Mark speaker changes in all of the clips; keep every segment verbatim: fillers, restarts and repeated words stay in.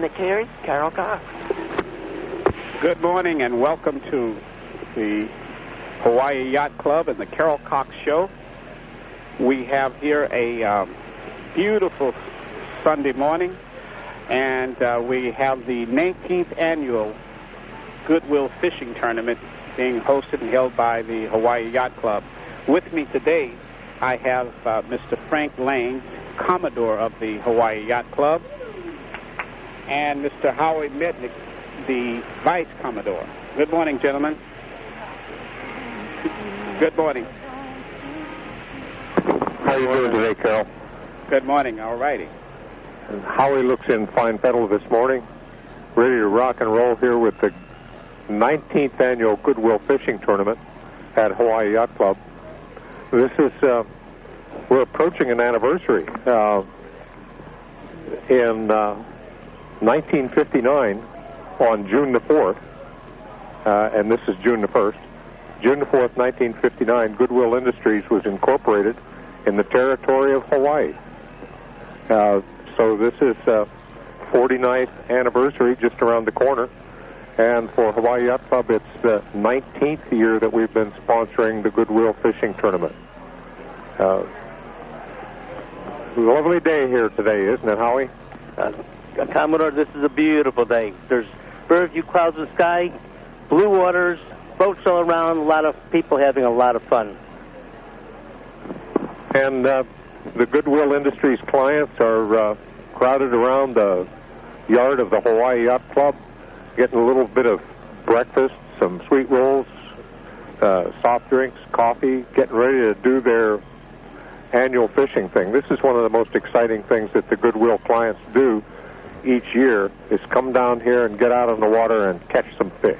Speaker 1: that carries Carol Cox.
Speaker 2: Good morning and welcome to the Hawaii Yacht Club and the Carol Cox Show. We have here a um, beautiful Sunday morning, and uh, we have the nineteenth annual Goodwill Fishing Tournament being hosted and held by the Hawaii Yacht Club. With me today, I have uh, Mister Frank Lane, Commodore of the Hawaii Yacht Club, and Mister Howie Mednick, the Vice Commodore. Good morning, gentlemen. Good morning.
Speaker 3: How are you doing today, Carol?
Speaker 2: Good morning. All righty.
Speaker 3: And Howie looks in fine fettle this morning, ready to rock and roll here with the nineteenth annual Goodwill Fishing Tournament at Hawaii Yacht Club. This is, uh, we're approaching an anniversary. Uh, in uh, nineteen fifty-nine, on June the fourth, uh, and this is June the first, June the fourth, nineteen fifty-nine, Goodwill Industries was incorporated in the territory of Hawaii. Uh, so this is uh, forty-ninth anniversary just around the corner. And for Hawaii Yacht Club, it's the nineteenth year that we've been sponsoring the Goodwill Fishing Tournament. Uh, lovely day here today, isn't it, Howie?
Speaker 1: Uh, Commodore, this is a beautiful day. There's very few clouds in the sky, blue waters, boats all around, a lot of people having a lot of fun.
Speaker 3: And uh, the Goodwill Industries clients are uh, crowded around the yard of the Hawaii Yacht Club, getting a little bit of breakfast, some sweet rolls, uh, soft drinks, coffee, getting ready to do their annual fishing thing. This is one of the most exciting things that the Goodwill clients do each year, is come down here and get out on the water and catch some fish.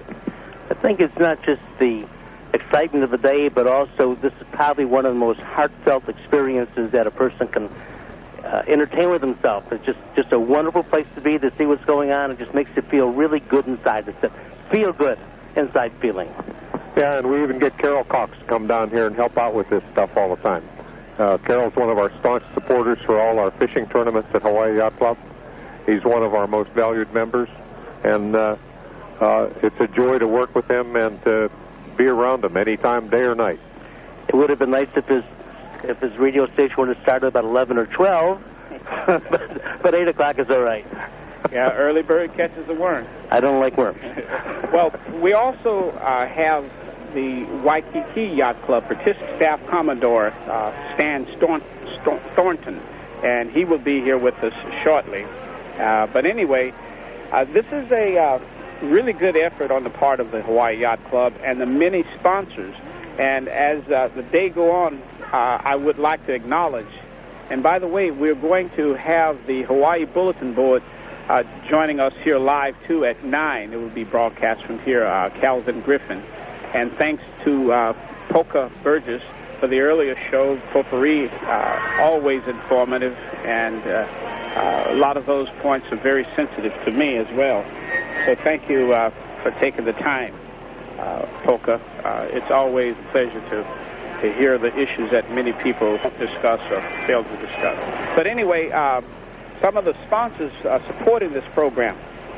Speaker 1: I think it's not just the excitement of the day, but also this is probably one of the most heartfelt experiences that a person can Uh, entertain with himself. It's just, just a wonderful place to be, to see what's going on. It just makes you feel really good inside. It's a feel good inside feeling.
Speaker 3: Yeah, and we even get Carol Cox to come down here and help out with this stuff all the time. Uh, Carol's one of our staunch supporters for all our fishing tournaments at Hawaii Yacht Club. He's one of our most valued members, and uh, uh, it's a joy to work with him and to be around him anytime, day or night.
Speaker 1: It would have been nice if his if his radio station would have started about eleven or twelve, but, but eight o'clock is all right.
Speaker 2: Yeah, early bird catches the worm.
Speaker 1: I don't like worms.
Speaker 2: Well, we also uh, have the Waikiki Yacht Club Artistic Staff Commodore, uh, Stan Storn- Storn- Thornton, and he will be here with us shortly. Uh, but anyway, uh, this is a uh, really good effort on the part of the Hawaii Yacht Club and the many sponsors. And as uh, the day go on, uh, I would like to acknowledge, and by the way, we're going to have the Hawaii Bulletin Board uh, joining us here live, too, at nine. It will be broadcast from here, uh, Calvin Griffin. And thanks to uh, Polka Burgess for the earlier show. Potpourri, uh, always informative, and uh, uh, a lot of those points are very sensitive to me as well. So thank you uh, for taking the time. Uh, Polka. Uh, it's always a pleasure to to hear the issues that many people discuss or fail to discuss. But anyway, uh, some of the sponsors uh, supporting this program.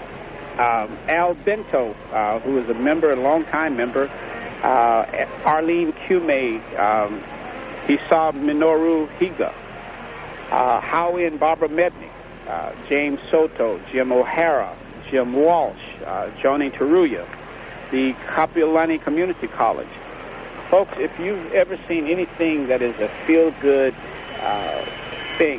Speaker 2: Um, Al Bento, uh, who is a member, a long-time member. Uh, Arlene Kume, um, Hisa Minoru Higa, uh, Howie and Barbara Mednick, uh, James Soto, Jim O'Hara, Jim Walsh, uh, Joni Teruya, the Kapiolani Community College. Folks, if you've ever seen anything that is a feel-good uh, thing,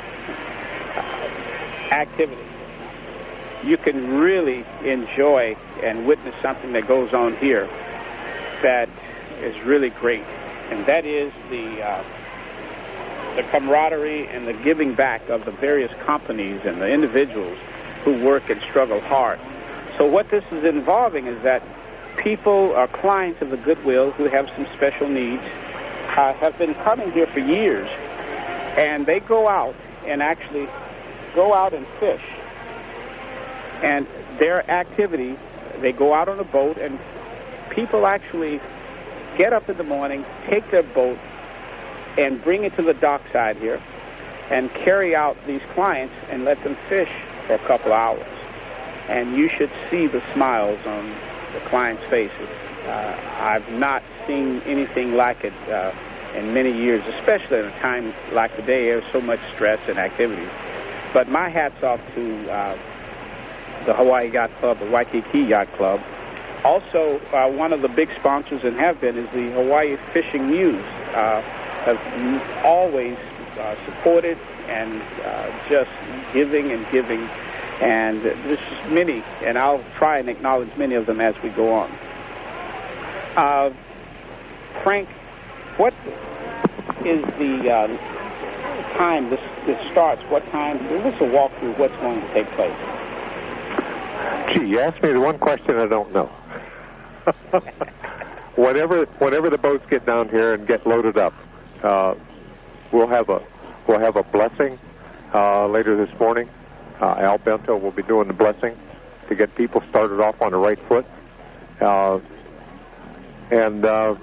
Speaker 2: uh, activity, you can really enjoy and witness something that goes on here that is really great. And that is the, uh, the camaraderie and the giving back of the various companies and the individuals who work and struggle hard. So what this is involving is that people or clients of the Goodwill who have some special needs uh, have been coming here for years, and they go out and actually go out and fish. And their activity, they go out on a boat, and people actually get up in the morning, take their boat, and bring it to the dockside here, and carry out these clients and let them fish for a couple hours. And you should see the smiles on the clients' faces. Uh, I've not seen anything like it uh, in many years, especially at a time like today. There's so much stress and activity. But my hat's off to uh, the Hawaii Yacht Club, the Waikiki Yacht Club. Also, uh, one of the big sponsors and have been is the Hawaii Fishing News. Uh, have always uh, supported and uh, just giving and giving. And there's many, and I'll try and acknowledge many of them as we go on. Uh, Frank, what is the uh, time this, this starts? What time? Give us a walkthrough of what's going to take place.
Speaker 3: Gee, you asked me the one question I don't know. whenever, whenever the boats get down here and get loaded up, uh, we'll have a we'll have a blessing uh, later this morning. Uh, Al Bento will be doing the blessing to get people started off on the right foot. Uh, and uh,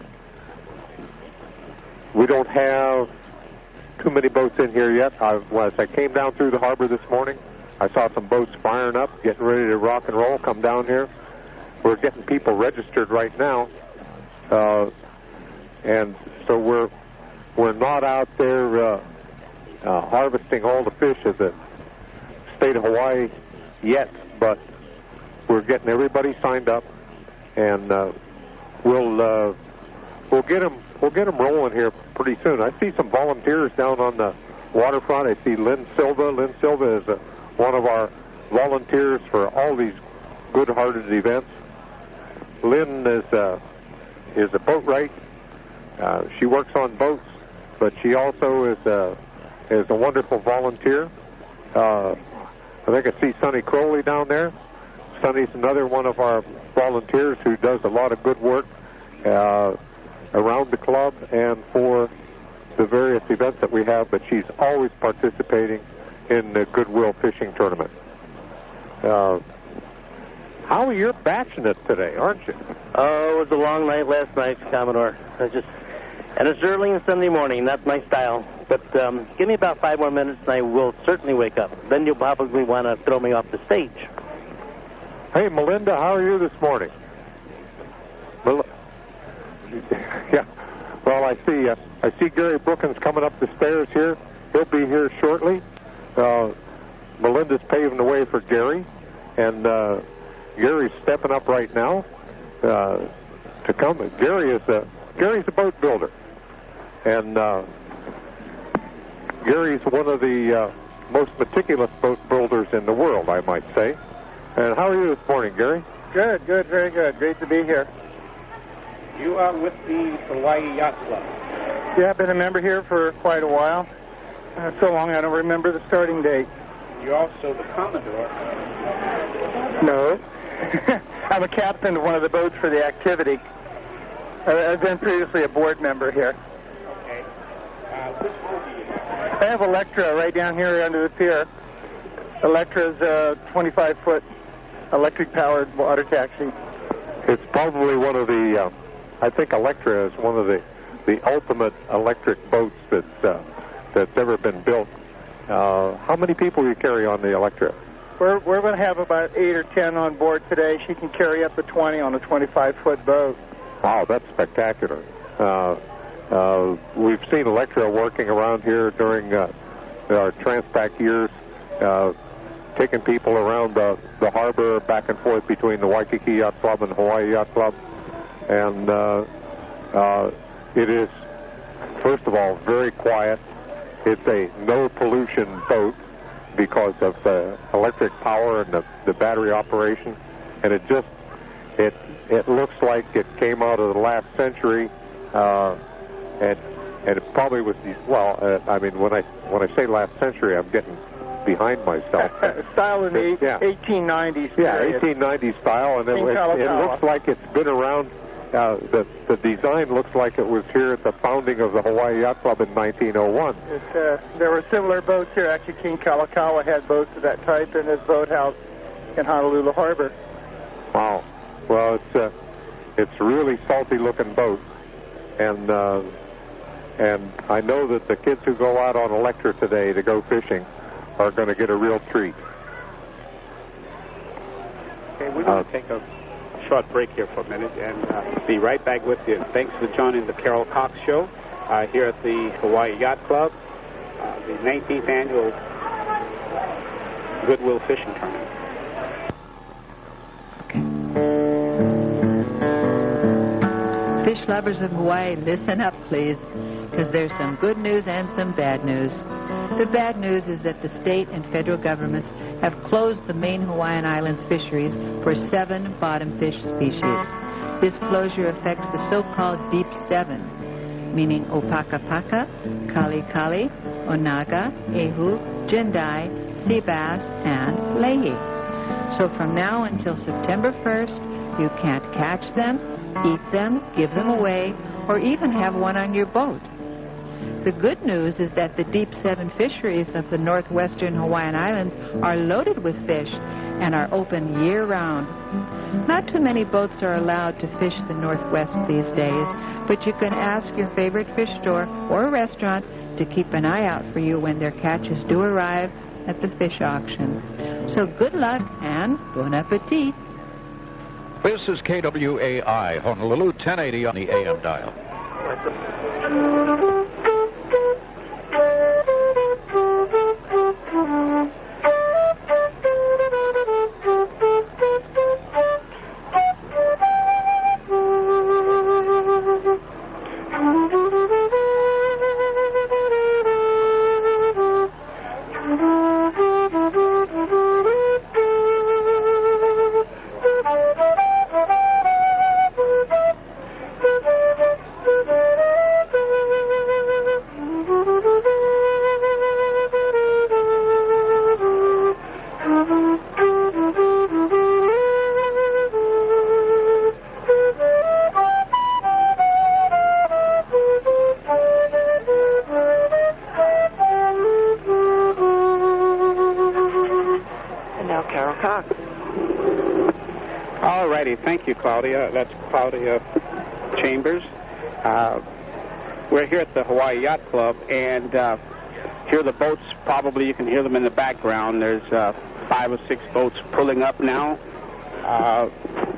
Speaker 3: we don't have too many boats in here yet. I, as I came down through the harbor this morning, I saw some boats firing up, getting ready to rock and roll, come down here. We're getting people registered right now. Uh, and so we're we're not out there uh, uh, harvesting all the fish of the state of Hawaii yet, but we're getting everybody signed up, and uh, we'll uh, we'll get them we'll get them rolling here pretty soon. I see some volunteers down on the waterfront. I see Lynn Silva. Lynn Silva is a, one of our volunteers for all these good-hearted events. Lynn is a, is a boatwright. Uh, she works on boats, but she also is a, is a wonderful volunteer. Uh, I think I see Sonny Crowley down there. Sonny's another one of our volunteers who does a lot of good work uh, around the club and for the various events that we have, but she's always participating in the Goodwill Fishing Tournament. Uh, how are you batching it today, aren't you?
Speaker 1: Oh, it was a long night last night, Commodore. I just, and it's early and Sunday morning. That's my style. But um, give me about five more minutes, and I will certainly wake up. Then you'll probably want to throw me off the stage.
Speaker 3: Hey, Melinda, how are you this morning? Mel- yeah. Well, I see. Uh, I see Gary Brookins coming up the stairs here. He'll be here shortly. Uh, Melinda's paving the way for Gary, and uh, Gary's stepping up right now uh, to come. Gary is a Gary's a boat builder, and uh, Gary's one of the uh, most meticulous boat builders in the world, I might say. And how are you this morning, Gary?
Speaker 4: Good, good, very good. Great to be here.
Speaker 2: You are with the Hawaii Yacht Club.
Speaker 4: Yeah, I've been a member here for quite a while. Uh, so long I don't remember the starting date.
Speaker 2: You're also the Commodore.
Speaker 4: No. I'm a captain of one of the boats for the activity. I, I've been previously a board member here.
Speaker 2: Okay. Uh, which boat do you have?
Speaker 4: I have Electra right down here under the pier. Electra's a twenty-five foot electric-powered water taxi.
Speaker 3: It's probably one of the, uh, I think Electra is one of the, the ultimate electric boats that's, uh, that's ever been built. Uh, how many people do you carry on the Electra?
Speaker 4: We're, we're going to have about eight or ten on board today. She can carry up to twenty on a twenty-five foot boat.
Speaker 3: Wow, that's spectacular. Uh, uh, we've seen Electra working around here during uh, our Transpac years, uh, taking people around the, the harbor back and forth between the Waikiki Yacht Club and Hawaii Yacht Club. And uh, uh, it is, first of all, very quiet. It's a no-pollution boat because of the electric power and the, the battery operation. And it just, it it looks like it came out of the last century. Uh, and and it probably was, well, uh, I mean, when I when I say last century, I'm getting behind myself.
Speaker 4: Style in the
Speaker 3: yeah.
Speaker 4: eighteen nineties.
Speaker 3: Yeah, eighteen nineties style, and it, it, it looks like it's been around. Uh, the the design looks like it was here at the founding of the Hawaii Yacht Club in nineteen oh one.
Speaker 4: It, uh, there were similar boats here. Actually, King Kalakaua had boats of that type in his boathouse in Honolulu Harbor.
Speaker 3: Wow. Well, it's uh, it's a really salty-looking boat, and uh, and I know that the kids who go out on Electra today to go fishing are going to get a real treat.
Speaker 2: Okay, we're going to take a short break here for a minute and uh, be right back with you. Thanks for joining the Carol Cox Show uh, here at the Hawaii Yacht Club, uh, the nineteenth annual Goodwill Fishing Tournament.
Speaker 5: Fish lovers of Hawaii, listen up, please, because there's some good news and some bad news. The bad news is that the state and federal governments have closed the main Hawaiian Islands fisheries for seven bottom fish species. This closure affects the so-called Deep Seven, meaning Opakapaka, Kali Kali, Onaga, Ehu, Jendai, Sea Bass, and Lehi. So from now until September first, you can't catch them, eat them, give them away, or even have one on your boat. The good news is that the Deep Seven fisheries of the northwestern Hawaiian Islands are loaded with fish and are open year-round. Not too many boats are allowed to fish the Northwest these days, but you can ask your favorite fish store or restaurant to keep an eye out for you when their catches do arrive at the fish auction. So good luck and bon appetit.
Speaker 6: This is K W A I, Honolulu, ten eighty on the A M dial.
Speaker 2: Thank you, Claudia. That's Claudia Chambers. Uh, we're here at the Hawaii Yacht Club, and uh, here are the boats. Probably you can hear them in the background. There's uh, five or six boats pulling up now. Uh,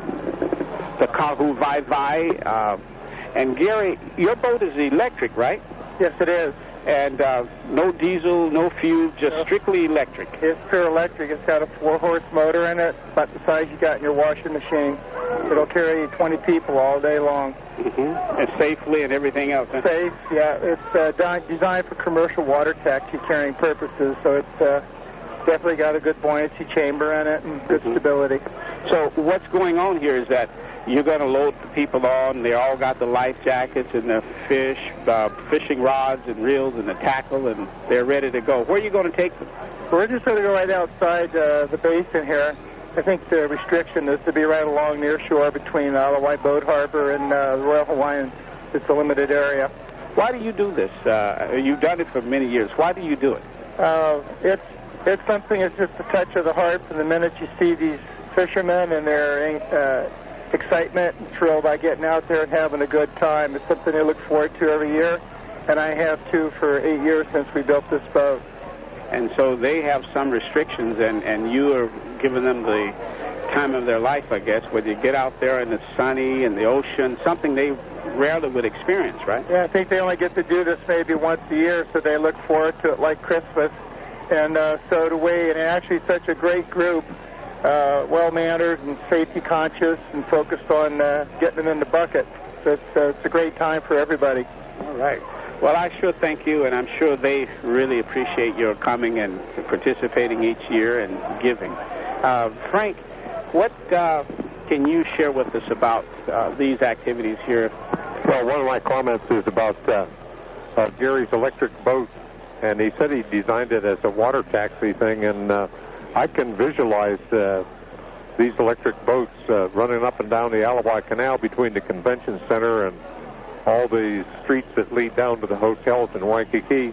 Speaker 2: the Kahu Vai Vai. Uh, and Gary, your boat is electric, right?
Speaker 4: Yes, it is.
Speaker 2: And uh, no diesel, no fuel, just no. Strictly electric.
Speaker 4: It's pure electric. It's got a four-horse motor in it, about the size you got in your washing machine. It'll carry twenty people all day long.
Speaker 2: Mm-hmm. And safely and everything else, huh?
Speaker 4: Safe, yeah. It's uh, designed for commercial water taxi carrying purposes, so it's uh, definitely got a good buoyancy chamber in it and good mm-hmm. stability.
Speaker 2: So what's going on here is that you're going to load the people on. They all got the life jackets and the fish, uh, fishing rods and reels and the tackle, and they're ready to go. Where are you going to take them?
Speaker 4: We're just going to go right outside uh, the basin here. I think the restriction is to be right along near shore between Alawai Boat Harbor and uh, the Royal Hawaiian. It's a limited area.
Speaker 2: Why do you do this? Uh, you've done it for many years. Why do you do it?
Speaker 4: Uh, it's it's something. It's just a touch of the heart. From the minute you see these fishermen and their uh, excitement and thrill by getting out there and having a good time, it's something they look forward to every year. And I have too for eight years since we built this boat.
Speaker 2: And so they have some restrictions, and, and you are giving them the time of their life, I guess, where you get out there in the sunny and the ocean, something they rarely would experience, right?
Speaker 4: Yeah, I think they only get to do this maybe once a year, so they look forward to it like Christmas. And uh, so do we, and actually such a great group, uh, well-mannered and safety-conscious and focused on uh, getting them in the bucket. So it's, uh, it's a great time for everybody.
Speaker 2: All right. Well, I sure thank you, and I'm sure they really appreciate your coming and participating each year and giving. Uh, Frank, what uh, can you share with us about uh, these activities here?
Speaker 3: Well, one of my comments is about uh, uh, Gary's electric boat, and he said he designed it as a water taxi thing, and uh, I can visualize uh, these electric boats uh, running up and down the Alawai Canal between the convention center and all the streets that lead down to the hotels in Waikiki.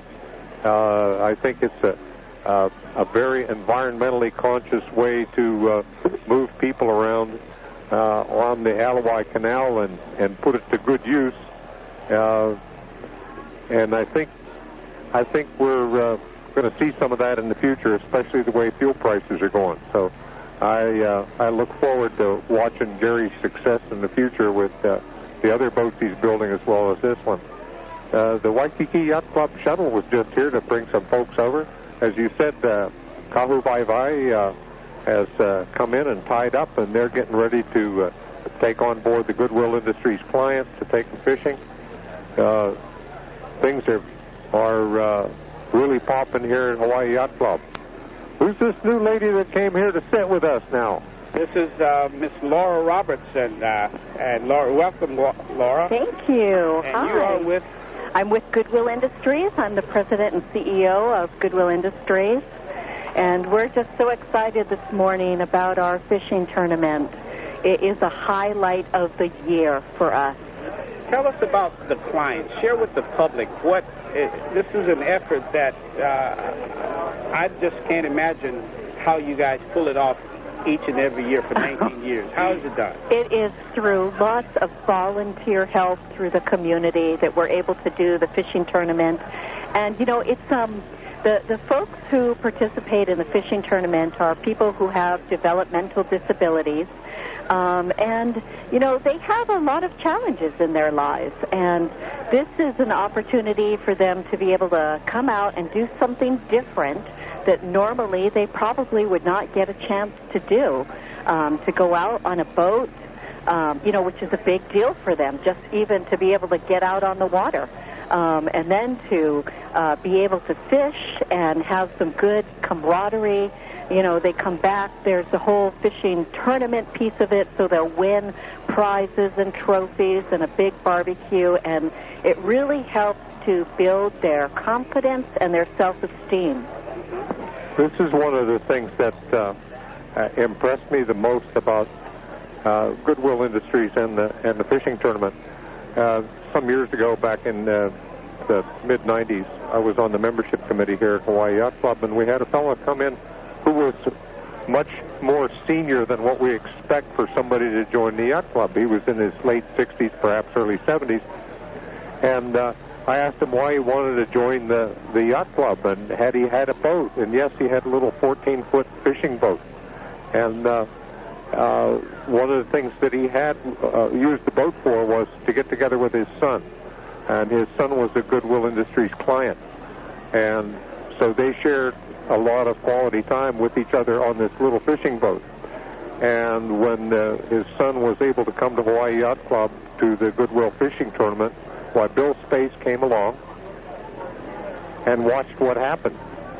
Speaker 3: Uh, I think it's a, uh, a very environmentally conscious way to uh, move people around uh, on the Alawai Canal and, and put it to good use. Uh, and I think I think we're uh, going to see some of that in the future, especially the way fuel prices are going. So I uh, I look forward to watching Gary's success in the future with uh, the other boats he's building as well as this one. Uh, the Waikiki Yacht Club shuttle was just here to bring some folks over. As you said, uh, Kahu Vai Vai uh, has uh, come in and tied up, and they're getting ready to uh, take on board the Goodwill Industries clients to take them fishing. Uh, things are, are uh, really popping here at Hawaii Yacht Club. Who's this new lady that came here to sit with us now?
Speaker 2: This is uh, Miss Laura Robertson. Uh, and Laura, welcome, Laura.
Speaker 7: Thank you.
Speaker 2: And
Speaker 7: Hi.
Speaker 2: you are with?
Speaker 7: I'm with Goodwill Industries. I'm the president and C E O of Goodwill Industries. And we're just so excited this morning about our fishing tournament. It is a highlight of the year for us.
Speaker 2: Tell us about the clients. Share with the public what it, this is an effort that uh, I just can't imagine how you guys pull it off each and every year for nineteen years. How is it done?
Speaker 7: It is through lots of volunteer help through the community that we're able to do the fishing tournament. And, you know, it's um the, the folks who participate in the fishing tournament are people who have developmental disabilities. Um, and, you know, they have a lot of challenges in their lives. And this is an opportunity for them to be able to come out and do something different that normally they probably would not get a chance to do, um, to go out on a boat, um, you know, which is a big deal for them, just even to be able to get out on the water, um, and then to uh, be able to fish and have some good camaraderie. You know, they come back, there's the whole fishing tournament piece of it, so they'll win prizes and trophies and a big barbecue, and it really helps to build their confidence and their self-esteem.
Speaker 3: This is one of the things that uh, uh, impressed me the most about uh, Goodwill Industries and the and the fishing tournament. Uh, some years ago, back in uh, the mid nineties, I was on the membership committee here at Hawaii Yacht Club, and we had a fellow come in who was much more senior than what we expect for somebody to join the yacht club. He was in his late sixties, perhaps early seventies, and uh, I asked him why he wanted to join the, the yacht club, and had he had a boat. And yes, he had a little fourteen-foot fishing boat. And uh, uh, one of the things that he had uh, used the boat for was to get together with his son. And his son was a Goodwill Industries client. And so they shared a lot of quality time with each other on this little fishing boat. And when uh, his son was able to come to Hawaii Yacht Club to the Goodwill Fishing Tournament, why, Bill Space came along and watched what happened.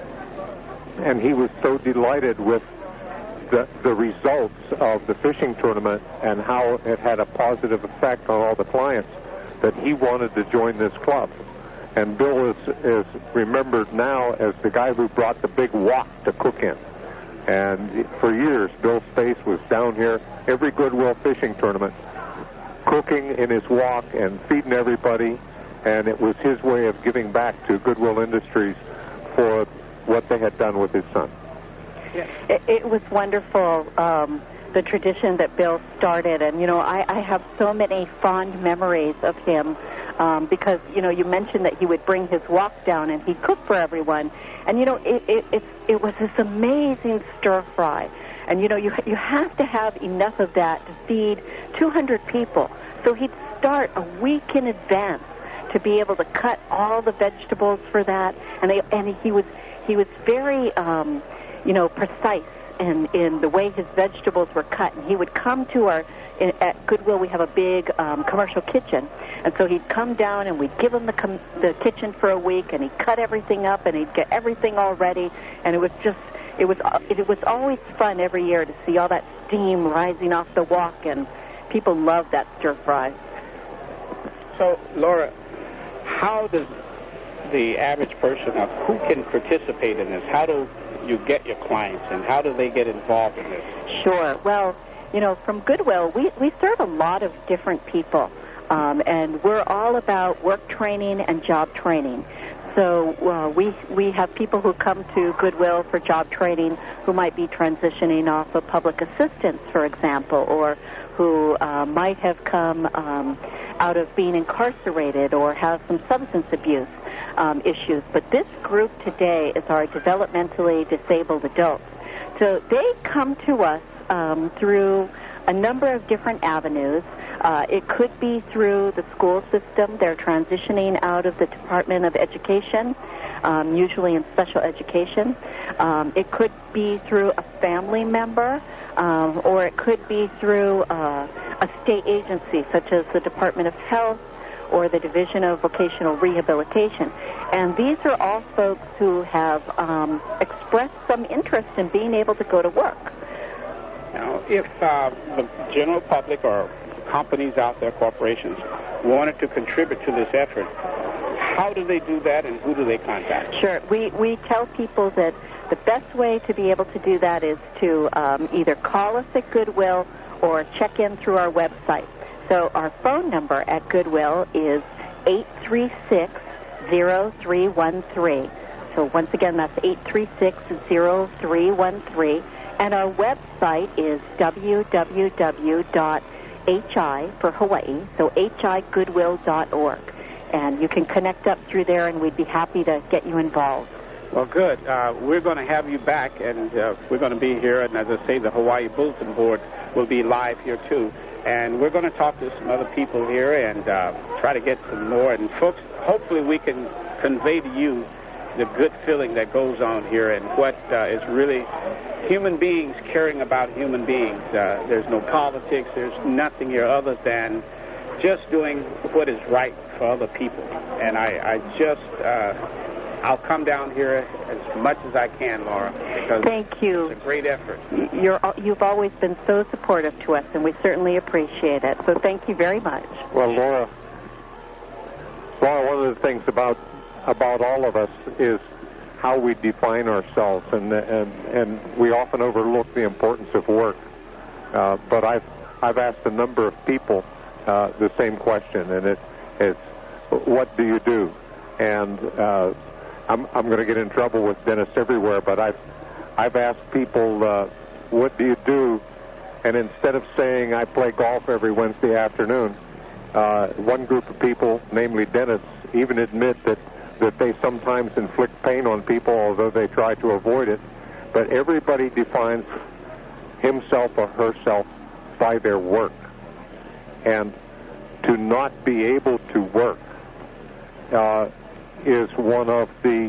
Speaker 3: And he was so delighted with the, the results of the fishing tournament and how it had a positive effect on all the clients that he wanted to join this club. And Bill is, is remembered now as the guy who brought the big wok to cook in. And for years, Bill Space was down here every Goodwill fishing tournament, cooking in his wok and feeding everybody, and it was his way of giving back to Goodwill Industries for what they had done with his son.
Speaker 7: It, it was wonderful, um, the tradition that Bill started, and, you know, I, I have so many fond memories of him um, because, you know, you mentioned that he would bring his wok down and he'd cook for everyone, and, you know, it, it, it, it was this amazing stir-fry. And, you know, you you have to have enough of that to feed two hundred people. So he'd start a week in advance to be able to cut all the vegetables for that. And they, and he was he was very, um, you know, precise in, in the way his vegetables were cut. And he would come to our, in, at Goodwill, we have a big um, commercial kitchen. And so he'd come down and we'd give him the, com- the kitchen for a week, and he'd cut everything up and he'd get everything all ready. And it was just... It was it was always fun every year to see all that steam rising off the wok, and people loved that stir fry.
Speaker 2: So, Laura, how does the average person, uh, who can participate in this? How do you get your clients, and how do they get involved in this?
Speaker 7: Sure. Well, you know, from Goodwill, we, we serve a lot of different people, um, and we're all about work training and job training. So uh, we we have people who come to Goodwill for job training who might be transitioning off of public assistance, for example, or who uh, might have come um, out of being incarcerated or have some substance abuse um, issues. But this group today is our developmentally disabled adults. So they come to us um, through a number of different avenues. Uh, it could be through the school system. They're transitioning out of the Department of Education, um, usually in special education. Um, it could be through a family member, um, or it could be through uh, a state agency such as the Department of Health or the Division of Vocational Rehabilitation. And these are all folks who have um, expressed some interest in being able to go to work.
Speaker 2: Now, if uh, the general public or companies out there, corporations, wanted to contribute to this effort, how do they do that and who do they contact?
Speaker 7: Sure. We, we tell people that the best way to be able to do that is to um, either call us at Goodwill or check in through our website. So our phone number at Goodwill is eight three six, zero three one three. So once again, that's eight three six, zero three one three. And our website is w w w dot h i for Hawaii, so h i goodwill dot org. And you can connect up through there, and we'd be happy to get you involved.
Speaker 2: Well, good. Uh, we're going to have you back, and uh, we're going to be here. And as I say, the Hawaii Bulletin Board will be live here, too. And we're going to talk to some other people here and uh, try to get some more. And, folks, hopefully we can convey to you the good feeling that goes on here and what uh, is really human beings caring about human beings. Uh, there's no politics. There's nothing here other than just doing what is right for other people. And I, I just, uh, I'll come down here as much as I can, Laura, because
Speaker 7: Thank you.
Speaker 2: It's a great effort.
Speaker 7: You're, you've always been so supportive to us, and we certainly appreciate it. So thank you very much.
Speaker 3: Well, Laura, Laura, one of the things about about all of us is how we define ourselves, and and and we often overlook the importance of work. Uh, but I've I've asked a number of people uh, the same question, and it it's what do you do? And uh, I'm I'm going to get in trouble with Dennis everywhere, but I've I've asked people uh, what do you do, and instead of saying I play golf every Wednesday afternoon, uh, one group of people, namely Dennis, even admit that. that they sometimes inflict pain on people, although they try to avoid it. But everybody defines himself or herself by their work. And to not be able to work uh, is one of the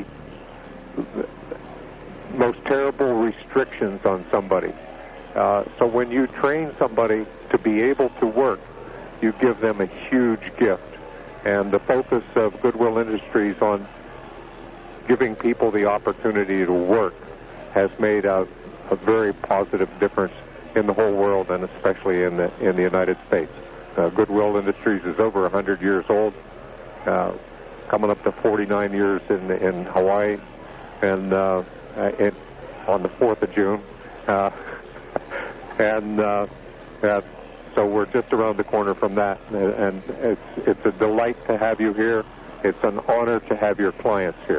Speaker 3: most terrible restrictions on somebody. Uh, so when you train somebody to be able to work, you give them a huge gift. And the focus of Goodwill Industries on giving people the opportunity to work has made a, a very positive difference in the whole world, and especially in the in the United States. Uh, Goodwill Industries is over one hundred years old, uh, coming up to forty-nine years in in Hawaii, and uh, it, on the fourth of June, uh, and. Uh, uh, So we're just around the corner from that, and it's it's a delight to have you here. It's an honor to have your clients here.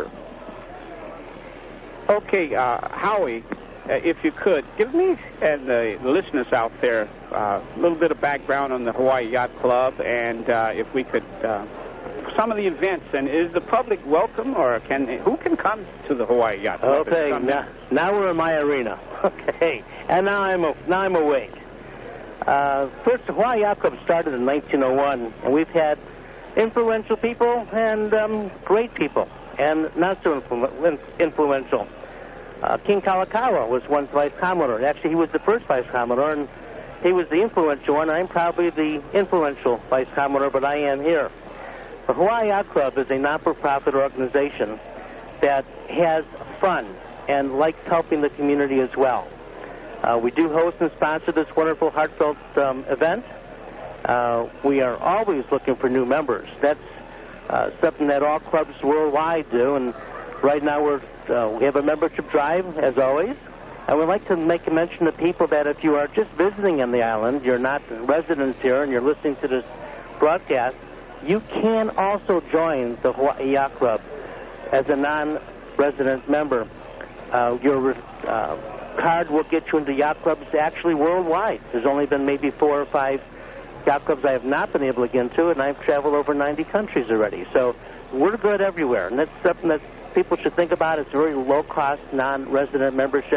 Speaker 2: Okay, uh, Howie, uh, if you could, give me and the listeners out there uh, a little bit of background on the Hawaii Yacht Club, and uh, if we could, uh, some of the events, and is the public welcome, or can who can come to the Hawaii Yacht Club?
Speaker 1: Okay, now, now we're in my arena. Okay, and now I'm a, now I'm awake. Uh, first, the Hawaii Yacht Club started in nineteen oh one, and we've had influential people and um, great people, and not so influ- influential. Uh, King Kalakaua was once Vice Commodore. Actually, he was the first Vice Commodore, and he was the influential one. I'm probably the influential Vice Commodore, but I am here. The Hawaii Yacht Club is a not-for-profit organization that has fun and likes helping the community as well. Uh, we do host and sponsor this wonderful, heartfelt um, event. Uh, we are always looking for new members. That's uh, something that all clubs worldwide do, and right now we're, uh, we have a membership drive, as always. I would like to make a mention to people that if you are just visiting on the island, you're not residents here, and you're listening to this broadcast, you can also join the Hawaii Yacht Club as a non-resident member. Uh, your uh, card will get you into yacht clubs actually worldwide. There's only been maybe four or five yacht clubs I have not been able to get into, and I've traveled over ninety countries already. So we're good everywhere, and that's something that people should think about. It's a very low-cost, non-resident membership,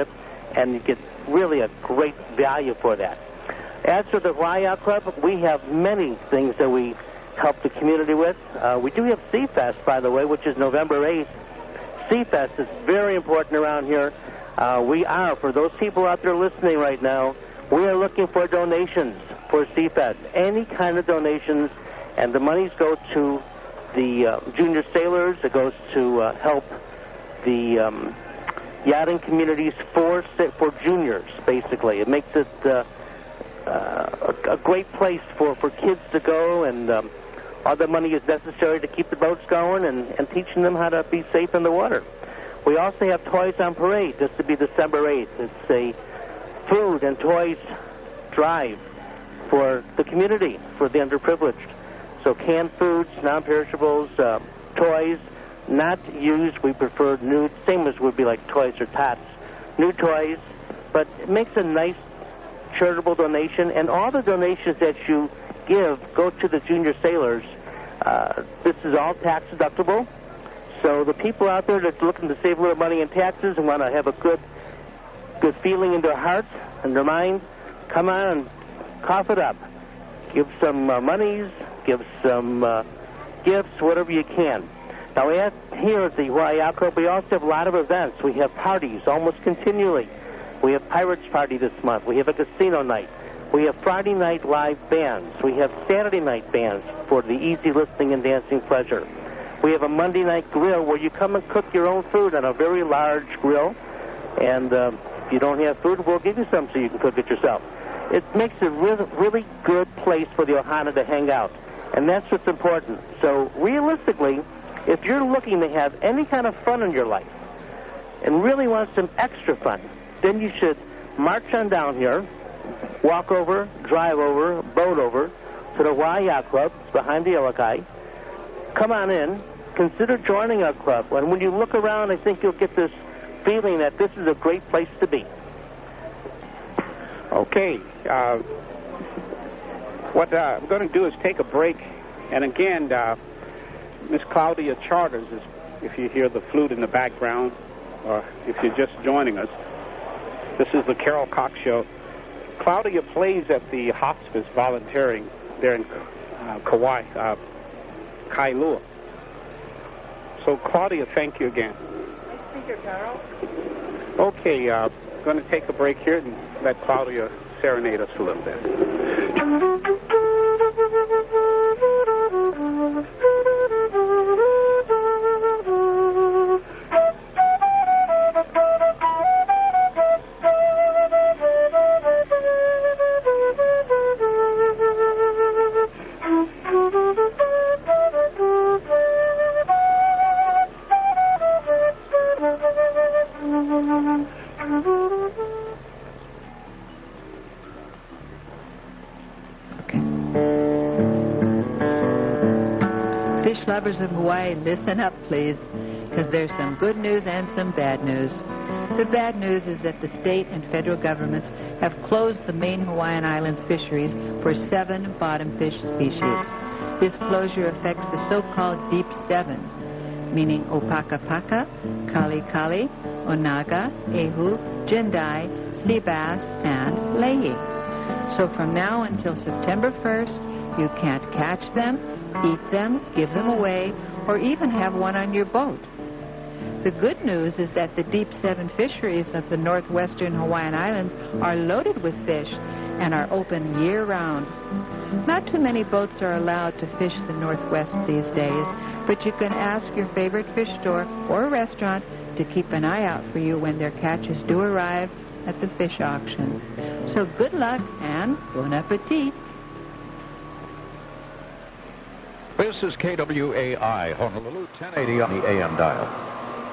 Speaker 1: and you get really a great value for that. As for the Hawaii Yacht Club, we have many things that we help the community with. Uh, we do have Seafest, by the way, which is November eighth. Seafest is very important around here. Uh, we are, for those people out there listening right now, we are looking for donations for Seafest, any kind of donations, and the monies go to the uh, junior sailors. It goes to uh, help the um, yachting communities for for juniors, basically. It makes it uh, uh, a, a great place for, for kids to go, and um, all the money is necessary to keep the boats going and, and teaching them how to be safe in the water. We also have Toys on Parade. This will be December eighth. It's a food and toys drive for the community, for the underprivileged. So canned foods, non-perishables, uh, toys, not used. We prefer new, same as would be like Toys or Tots. New toys, but it makes a nice charitable donation, and all the donations that you give go to the junior sailors. Uh, this is all tax deductible. So the people out there that's looking to save a little money in taxes and want to have a good good feeling in their heart and their mind, come on and cough it up. Give some uh, monies, give some uh, gifts, whatever you can. Now, we have, here at the Hawaii Yacht Club, we also have a lot of events. We have parties almost continually. We have Pirates Party this month. We have a casino night. We have Friday night live bands. We have Saturday night bands for the easy listening and dancing pleasure. We have a Monday night grill where you come and cook your own food on a very large grill. And uh, if you don't have food, we'll give you some so you can cook it yourself. It makes a really, really good place for the Ohana to hang out. And that's what's important. So realistically, if you're looking to have any kind of fun in your life and really want some extra fun, then you should march on down here, walk over, drive over, boat over to the Hawaii Yacht Club. It's behind the Ilokai. Come on in. Consider joining our club. And when you look around, I think you'll get this feeling that this is a great place to be.
Speaker 2: Okay. Uh, what uh, I'm going to do is take a break. And again, uh, Miss Claudia Charters, is, if you hear the flute in the background, or if you're just joining us, this is the Carol Cox Show. Claudia plays at the hospice volunteering there in uh, Kauai, uh, Kailua. So, Claudia, thank you again.
Speaker 8: Nice speaker, Carol.
Speaker 2: Okay, uh, going to take a break here and let Claudia serenade us a little bit.
Speaker 5: Fish lovers of Hawaii, listen up, please, because there's some good news and some bad news. The bad news is that the state and federal governments have closed the main Hawaiian Islands fisheries for seven bottom fish species. This closure affects the so-called Deep Seven, meaning Opakapaka, Kalikali, Onaga, Ehu, Jindai, Sea Bass, and Lehi. So from now until September first, you can't catch them, eat them, give them away, or even have one on your boat. The good news is that the Deep Seven fisheries of the northwestern Hawaiian Islands are loaded with fish and are open year-round. Not too many boats are allowed to fish the Northwest these days, but you can ask your favorite fish store or restaurant to keep an eye out for you when their catches do arrive at the fish auction. So good luck and bon appetit.
Speaker 6: This is K W A I, Honolulu, ten eighty on the A M dial.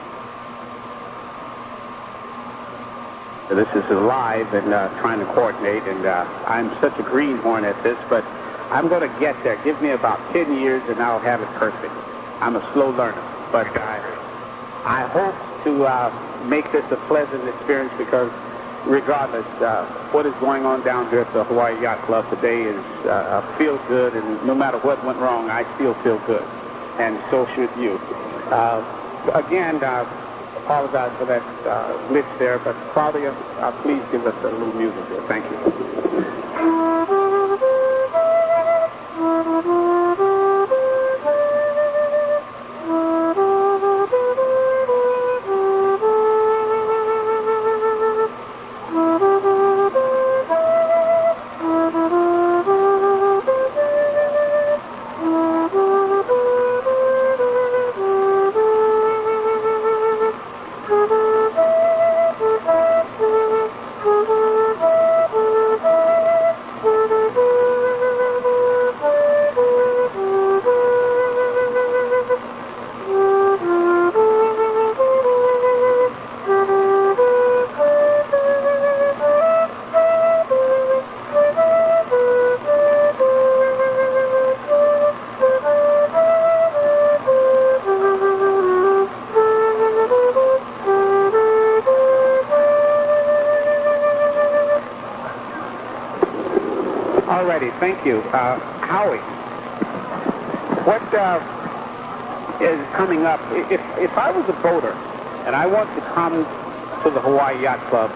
Speaker 2: This is live and uh, trying to coordinate, and uh, I'm such a greenhorn at this, but I'm going to get there. Give me about ten years, and I'll have it perfect. I'm a slow learner, but I, I hope to uh, make this a pleasant experience because regardless, uh, what is going on down here at the Hawaii Yacht Club today is uh, I feel good, and no matter what went wrong, I still feel good, and so should you. Uh, again, uh, apologize for that uh, glitch there, but Claudia, uh, please give us a little music here. Thank you. Alrighty, thank you. Uh, Howie, what uh, is coming up? If if I was a boater and I want to come to the Hawaii Yacht Club,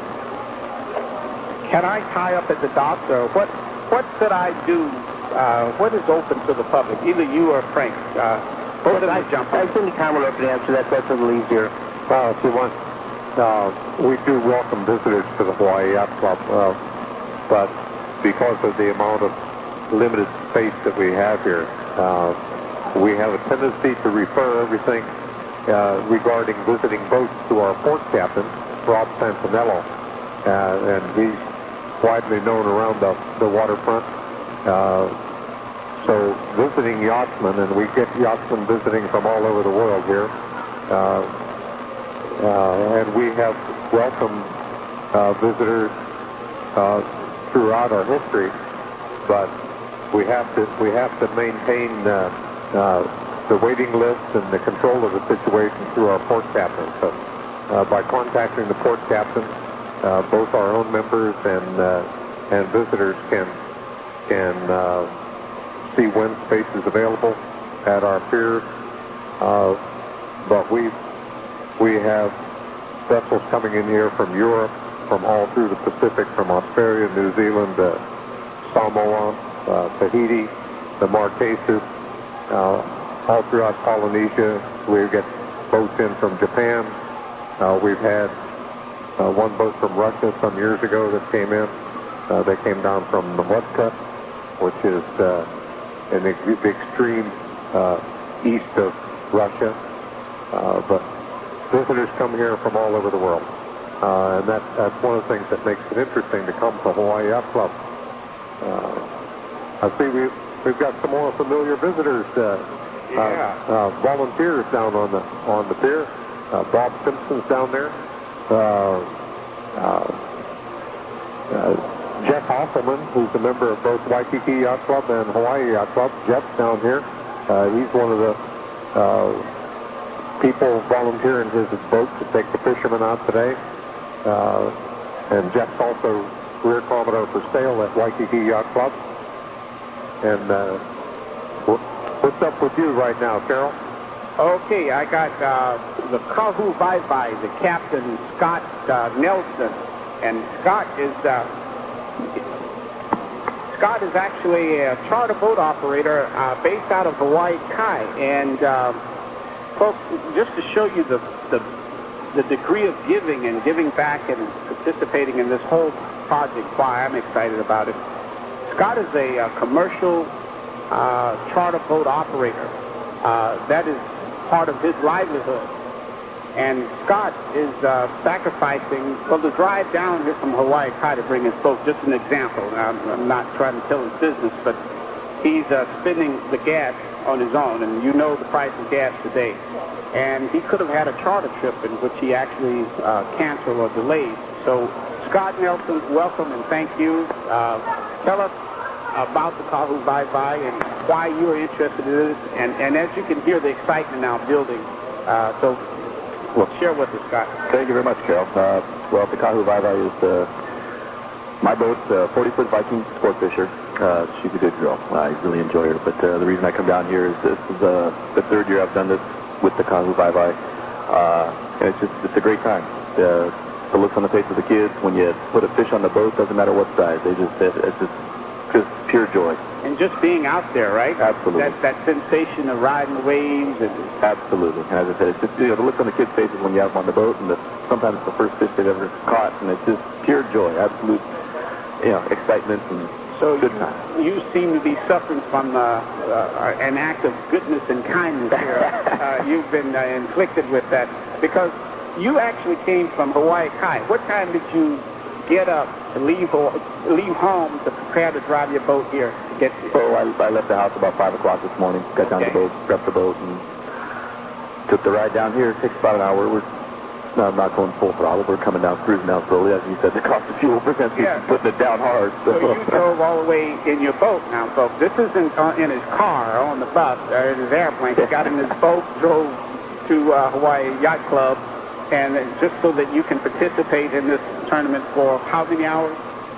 Speaker 2: can I tie up at the docks, or what? What should I do? Uh, what is open to the public? Either you or Frank. Uh, both of them jump.
Speaker 1: I think the Commodore can answer that. That's a little easier.
Speaker 3: Well, if you want, uh, we do welcome visitors to the Hawaii Yacht Club, uh, but because of the amount of limited space that we have here, uh, we have a tendency to refer everything uh, regarding visiting boats to our port captain, Rob Santinello, uh, and he's widely known around the, the waterfront. Uh, so visiting yachtsmen, and we get yachtsmen visiting from all over the world here, uh, uh, and we have welcomed uh, visitors uh, throughout our history, but we have to we have to maintain uh, uh, the waiting list and the control of the situation through our port captain. So uh, by contacting the port captain, uh, both our own members and uh, and visitors can can uh, see when space is available at our piers. Uh, but we we have vessels coming in here from Europe, from all through the Pacific, from Australia, New Zealand, uh, Samoa, uh, Tahiti, the Marquesas, uh, all throughout Polynesia. We get boats in from Japan. Uh, we've had uh, one boat from Russia some years ago that came in. Uh, they came down from Namutka, which is uh, in the, the extreme uh, east of Russia. Uh, but visitors come here from all over the world. Uh, and that, that's one of the things that makes it interesting to come to Hawaii Yacht Club. Uh, I see we've, we've got some more familiar visitors, uh,
Speaker 2: yeah.
Speaker 3: uh, uh, volunteers down on the on the pier. Uh, Bob Simpson's down there. Uh, uh, uh, Jeff Hoffelman, who's a member of both Waikiki Yacht Club and Hawaii Yacht Club. Jeff's down here. Uh, he's one of the uh, people volunteering his boat to take the fishermen out today. Uh, and Jeff's also Rear Commodore for sale at Waikiki Yacht Club. And uh, what's up with you right now, Carol?
Speaker 2: Okay, I got uh, the Kahu Vai Vai, the captain, Scott uh, Nelson. And Scott is uh, Scott is actually a charter boat operator uh, based out of Hawaii Kai. And uh, folks, just to show you the, the the degree of giving and giving back and participating in this whole project, why I'm excited about it. Scott is a, a commercial uh, charter boat operator. Uh, that is part of his livelihood. And Scott is uh, sacrificing, well, the drive down here from Hawaii Kai to bring his boat, just an example. I'm, I'm not trying to tell his business, but he's uh, spending the gas on his own, and you know the price of gas today. And he could have had a charter trip in which he actually uh, canceled or delayed. So, Scott Nelson, welcome and thank you. Uh, tell us about the Kahu Vai Vai and why you're interested in it. And, and as you can hear, the excitement now building. Uh, so, well, share with us, Scott.
Speaker 9: Thank you very much, Carol. Uh, well, the Kahu Vai Vai is uh, my boat, uh, forty-foot Viking sport fisher. Uh, she's a good girl. I really enjoy her. But uh, the reason I come down here is this is uh, the third year I've done this with the Kahu Vai Vai. Uh, and it's just it's a great time. The, the looks on the face of the kids when you put a fish on the boat, doesn't matter what size. They just it, it's just just pure joy.
Speaker 2: And just being out there, right?
Speaker 9: Absolutely.
Speaker 2: That, that sensation of riding the waves. And
Speaker 9: Absolutely. And as I said, it's just, you know, the look on the kids' faces when you have them on the boat, and the, sometimes it's the first fish they've ever caught, and it's just pure joy, absolute, you know, excitement and
Speaker 2: so
Speaker 9: good
Speaker 2: you,
Speaker 9: time.
Speaker 2: you seem to be suffering from uh, uh, an act of goodness and kindness here. uh, you've been uh, inflicted with that because you actually came from Hawaii Kai. What time did you get up and leave ho- leave home to prepare to drive your boat here to get here?
Speaker 9: Oh, I, I left the house about five o'clock this morning. Got down
Speaker 2: Okay.
Speaker 9: the boat, prepped the boat, and took the ride down here. It takes about an hour. We're no, not going full throttle. We're coming down, cruising down slowly. As you said, the cost of fuel prevents you
Speaker 2: Yeah.
Speaker 9: from putting it down hard.
Speaker 2: So you drove all the way in your boat now, folks. This isn't uh, in his car on the bus or in his airplane. He got in his boat, drove to uh, Hawaii Yacht Club, and uh, just so that you can participate in this tournament for how many hours?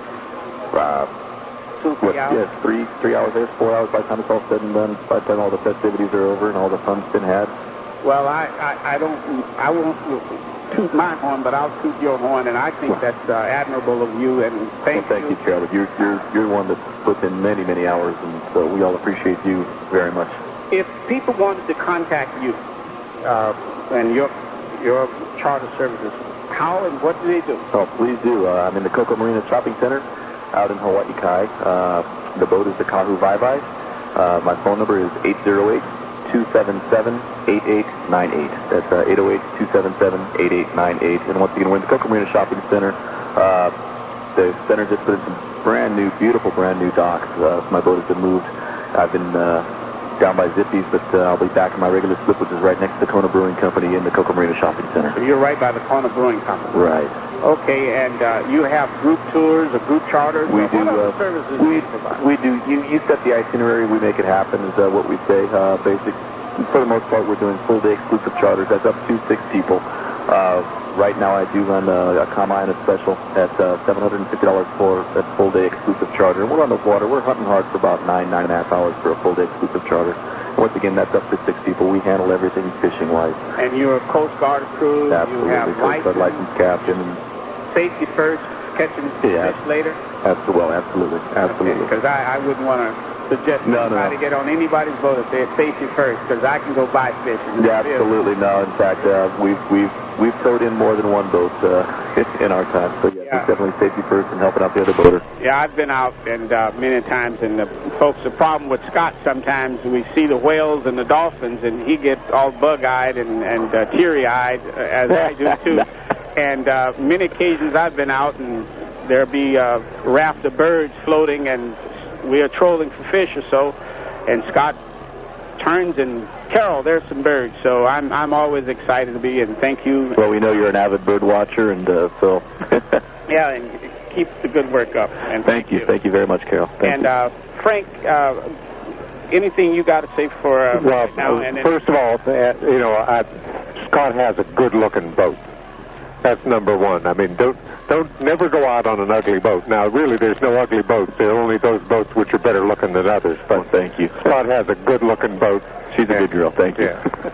Speaker 9: Uh,
Speaker 2: Two, three
Speaker 9: what,
Speaker 2: hours?
Speaker 9: yes, three, three hours there, four hours by the time it's all said and done, by the time all the festivities are over and all the fun's been had.
Speaker 2: Well, I, I, I don't, I won't toot my horn, but I'll toot your horn, and I think that's uh, admirable of you, and thank,
Speaker 9: well, thank you, Charlie. You're, you're, you're one that puts in many, many hours, and so we all appreciate you very much.
Speaker 2: If people wanted to contact you uh, and your your charter services, how and what do they do?
Speaker 9: Oh, please do. Uh, I'm in the Coco Marina Shopping Center out in Hawaii Kai. Uh, the boat is the Kahu Vai-Vai. Uh, my phone number is eight zero eight, two seven seven, eight eight nine eight. That's uh, eight zero eight, two seven seven, eight eight nine eight. And once again, we're in the Coco Marina Shopping Center. Uh, the center just put in some brand new, beautiful brand new docks. Uh, my boat has been moved. I've been uh, down by Zippy's, but uh, I'll be back in my regular slip, which is right next to the Kona Brewing Company in the Coco Marina Shopping Center.
Speaker 2: So you're right by the Kona Brewing Company.
Speaker 9: Right.
Speaker 2: Okay, and uh, you have group tours or group charters?
Speaker 9: We
Speaker 2: or
Speaker 9: do.
Speaker 2: What other
Speaker 9: Uh,
Speaker 2: services
Speaker 9: we,
Speaker 2: do you provide?
Speaker 9: we do. You, you set the itinerary, we make it happen, is uh, what we say. Uh, basic. For the most part, we're doing full-day exclusive charters. That's up to six people. Uh, right now, I do run a, a Kamaiana special at uh, seven hundred fifty dollars for that full-day exclusive charter. And we're on the water. We're hunting hard for about nine, nine and a half hours for a full-day exclusive charter. Once again, that's up to six people. We handle everything fishing-wise.
Speaker 2: And you're a Coast Guard crew.
Speaker 9: Absolutely.
Speaker 2: You have
Speaker 9: Coast Guard licensed captain. And
Speaker 2: safety first, catching
Speaker 9: Yeah.
Speaker 2: fish later?
Speaker 9: absolutely, well, absolutely. Absolutely.
Speaker 2: Because I, I wouldn't want to suggest
Speaker 9: No, no,
Speaker 2: anybody
Speaker 9: no.
Speaker 2: get on anybody's boat if they're safety first, because I can go buy fish. And
Speaker 9: Yeah, absolutely. No, in fact, uh, we've we've we've towed in more than one boat uh, in our time. So yeah,
Speaker 2: Yeah.
Speaker 9: it's definitely safety first and helping out the other boaters.
Speaker 2: Yeah, I've been out and uh, many times, and the folks, the problem with Scott sometimes we see the whales and the dolphins, and he gets all bug-eyed and, and uh, teary-eyed, uh, as I do too. And uh, many occasions I've been out, and there'll be a raft of birds floating, and we are trolling for fish or so, and Scott turns and, Carol, there's some birds. So I'm I'm always excited to be, and thank you.
Speaker 9: Well, we know you're an avid bird watcher, and uh, so
Speaker 2: Yeah, and keep the good work up. And
Speaker 9: thank you, thank you very much, Carol. Thank
Speaker 2: and
Speaker 9: you.
Speaker 2: uh, Frank, uh, anything you got to say for uh,
Speaker 3: Well,
Speaker 2: right now? And then,
Speaker 3: first of all, uh, you know, I, Scott has a good-looking boat. That's number one. I mean, don't don't never go out on an ugly boat. Now, really, there's no ugly boats. There are only those boats which are better looking than others. But
Speaker 9: well, thank you.
Speaker 3: Scott has a good-looking boat.
Speaker 9: She's a good girl. Thank you.
Speaker 3: Yeah.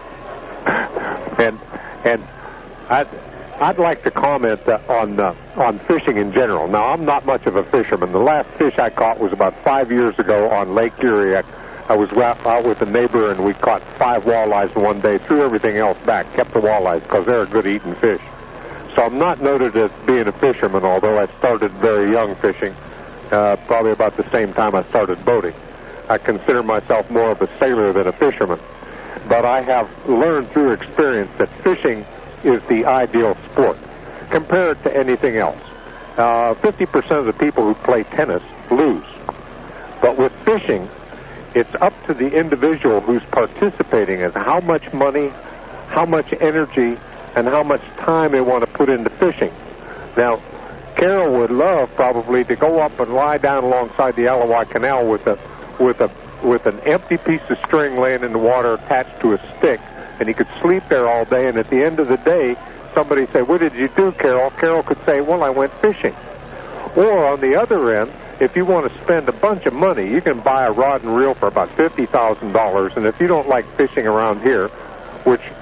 Speaker 3: and and I'd I'd like to comment uh, on uh, on fishing in general. Now, I'm not much of a fisherman. The last fish I caught was about five years ago on Lake Erie. I, I was out with a neighbor, and we caught five walleyes in one day. Threw everything else back. Kept the walleyes because they're a good eating fish. So I'm not noted as being a fisherman, although I started very young fishing, uh, probably about the same time I started boating. I consider myself more of a sailor than a fisherman. But I have learned through experience that fishing is the ideal sport. Compare it to anything else. Uh, fifty percent of the people who play tennis lose. But with fishing, it's up to the individual who's participating as how much money, how much energy, and how much time they want to put into fishing. Now, Carol would love probably to go up and lie down alongside the Alawai Canal with a with a with an empty piece of string laying in the water attached to a stick, and he could sleep there all day, and at the end of the day, somebody say, "What did you do, Carol?" Carol could say, "Well, I went fishing." Or on the other end, if you want to spend a bunch of money, you can buy a rod and reel for about fifty thousand dollars, and if you don't like fishing around here, which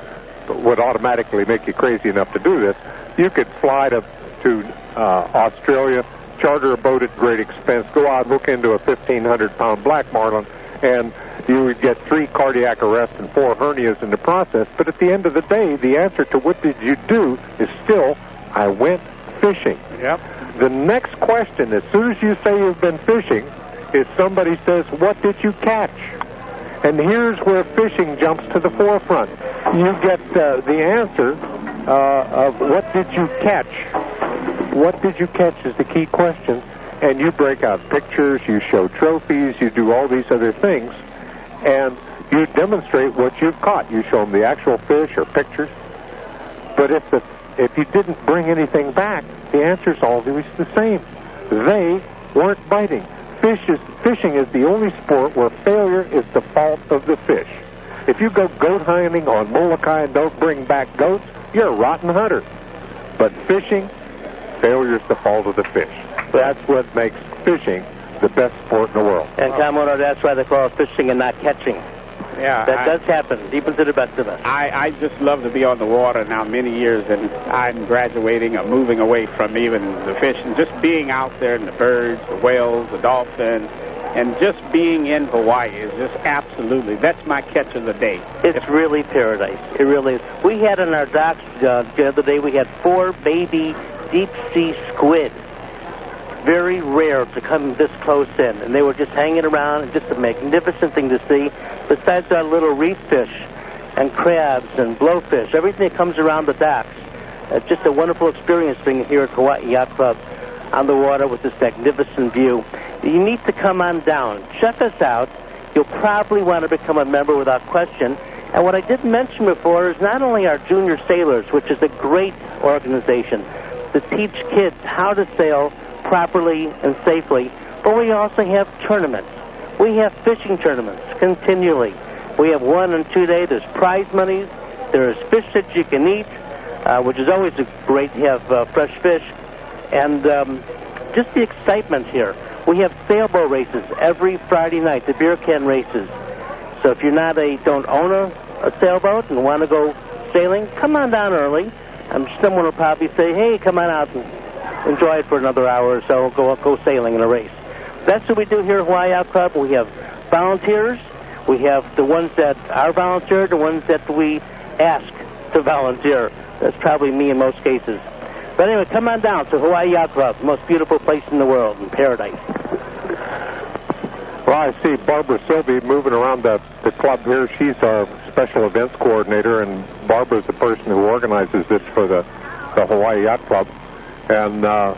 Speaker 3: would automatically make you crazy enough to do this, you could fly to to uh, Australia, charter a boat at great expense, go out, hook into a fifteen hundred pound black marlin, and you would get three cardiac arrests and four hernias in the process. But at the end of the day, the answer to what did you do is still, I went fishing.
Speaker 2: Yep.
Speaker 3: The next question, as soon as you say you've been fishing, is somebody says, what did you catch? And here's where fishing jumps to the forefront. You get uh, the answer uh, of what did you catch? What did you catch is the key question. And you break out pictures, you show trophies, you do all these other things, and you demonstrate what you've caught. You show them the actual fish or pictures. But if the if you didn't bring anything back, the answer's always the same. They weren't biting. Fish is, fishing is the only sport where failure is the fault of the fish. If you go goat hunting on Molokai and don't bring back goats, you're a rotten hunter. But fishing, failure is the fault of the fish. That's what makes fishing the best sport in the world.
Speaker 1: And Commodore, that's why they call it fishing and not catching.
Speaker 2: Yeah,
Speaker 1: that
Speaker 2: I,
Speaker 1: does happen, even to the best of us.
Speaker 2: I, I just love to be on the water now many years, and I'm graduating or moving away from even the fishing, just being out there and the birds, the whales, the dolphins, and just being in Hawaii is just absolutely, that's my catch of the day.
Speaker 1: It's, it's really paradise. It really is. We had in our docks uh, the other day, we had four baby deep-sea squid. Very rare to come this close in, and they were just hanging around, and just a magnificent thing to see. Besides our little reef fish and crabs and blowfish, everything that comes around the docks, it's just a wonderful experience being here at Hawaii Yacht Club on the water with this magnificent view. You need to come on down. Check us out. You'll probably want to become a member without question. And what I didn't mention before is not only our Junior Sailors, which is a great organization to teach kids how to sail properly and safely, but we also have tournaments. We have fishing tournaments continually. We have one and two day. There's prize monies. There's fish that you can eat, uh, which is always great to have uh, fresh fish. And um, just the excitement here. We have sailboat races every Friday night, the beer can races. So if you're not a, don't own a, a sailboat and want to go sailing, come on down early. Um, someone will probably say, hey, come on out and enjoy it for another hour or so, go go sailing in a race. That's what we do here at Hawaii Yacht Club. We have volunteers. We have the ones that are volunteer, the ones that we ask to volunteer. That's probably me in most cases. But anyway, come on down to Hawaii Yacht Club, the most beautiful place in the world, in paradise.
Speaker 3: Well, I see Barbara Sylvie moving around the, the club here. She's our special events coordinator, and Barbara's the person who organizes this for the, the Hawaii Yacht Club. And uh,